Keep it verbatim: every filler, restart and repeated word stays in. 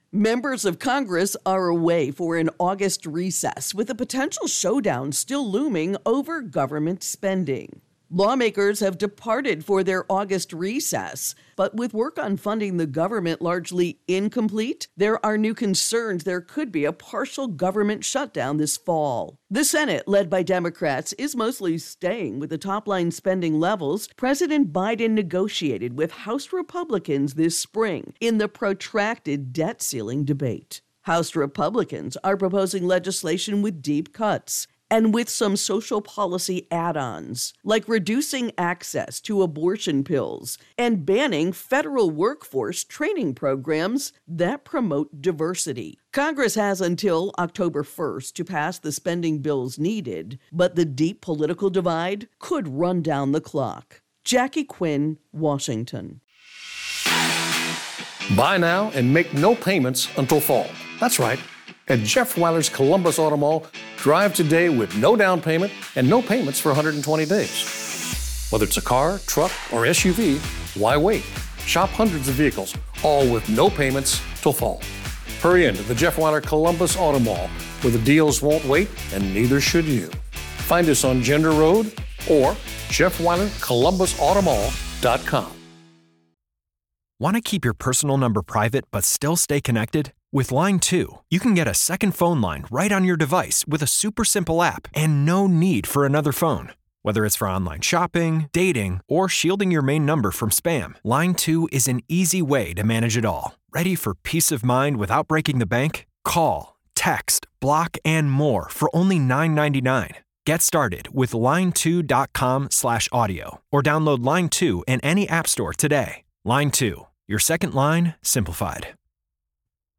Members of Congress are away for an August recess, with a potential showdown still looming over government spending. Lawmakers have departed for their August recess, but with work on funding the government largely incomplete, there are new concerns there could be a partial government shutdown this fall. The Senate, led by Democrats, is mostly staying with the top-line spending levels President Biden negotiated with House Republicans this spring in the protracted debt ceiling debate. House Republicans are proposing legislation with deep cuts and with some social policy add-ons, like reducing access to abortion pills and banning federal workforce training programs that promote diversity. Congress has until October first to pass the spending bills needed, but the deep political divide could run down the clock. Jackie Quinn, Washington. Buy now and make no payments until fall. That's right. At Jeff Weiler's Columbus Auto Mall, drive today with no down payment and no payments for one hundred twenty days. Whether it's a car, truck, or S U V, why wait? Shop hundreds of vehicles, all with no payments till fall. Hurry into the Jeff Weiler Columbus Auto Mall, where the deals won't wait and neither should you. Find us on Gender Road or Jeff Weiler Columbus Auto Mall dot com. Want to keep your personal number private but still stay connected? With Line two, you can get a second phone line right on your device with a super simple app and no need for another phone. Whether it's for online shopping, dating, or shielding your main number from spam, Line two is an easy way to manage it all. Ready for peace of mind without breaking the bank? Call, text, block, and more for only nine ninety-nine. Get started with line two dot com slash audio or download Line two in any app store today. Line two, your second line simplified.